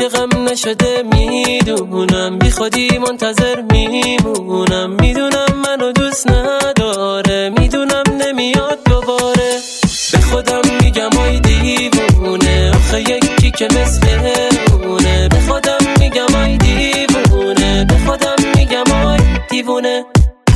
عاشقم نشده میدونم، بی خودی منتظر میمونم، میدونم منو دوست نداره، میدونم نمیاد دوباره. به خودم میگم آی دیوونه، آخه یکی که مثل اونه. به خودم میگم آی دیوونه، به خودم میگم آی دیوونه.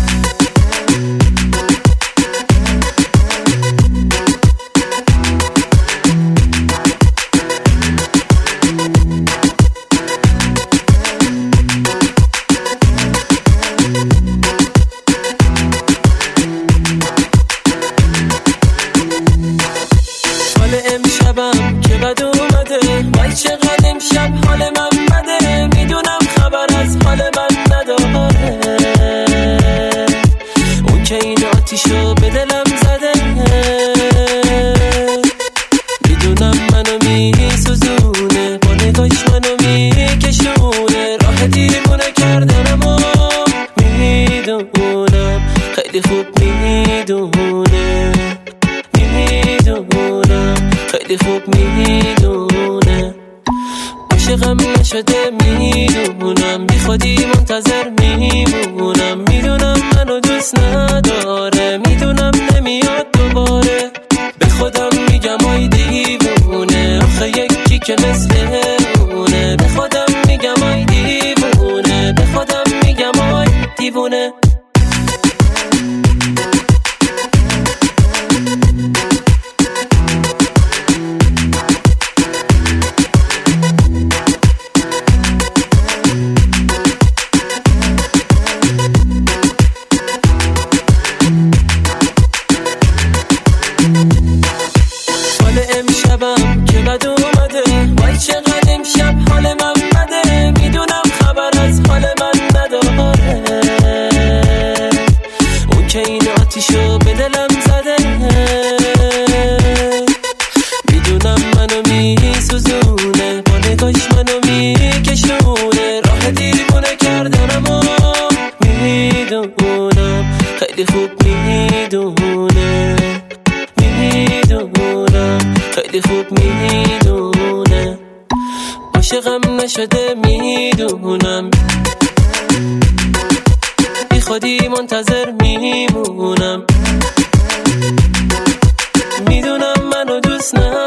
امشبم که بد اومده، وای چقدر امشب حال من بده، میدونم خبر از حال من نداره. اون که این آتیشو به دلم زده، میدونم منو میسوزونه، با نگاش منو میکشونه، راه دیوونه کردنمو میدونم، خیلی خوب میدونه، خیلی خوب میدونه. عاشقم نشده میدونم، بی خودی منتظر میمونم، میدونم منو دوست نداره، میدونم نمیاد دوباره. به خودم میگم آی دیوونه، آخه یکی که مثل اونه. به خودم میگم آی دیوونه، به خودم میگم آی دیوونه. امشبم که بد اومده، وای چقدر امشب حال من بده، میدونم خبر از حال من نداره. اون که این آتیشو به دلم زده، میدونم منو میسوزونه، با نگاش منو میکشونه، راه دیوونه کردنمو میدونم، خیلی خوب میدونه، خیلی خوب میدونه. عاشقم نشده میدونم، بی خودی منتظر میمونم، میدونم منو دوست نداره.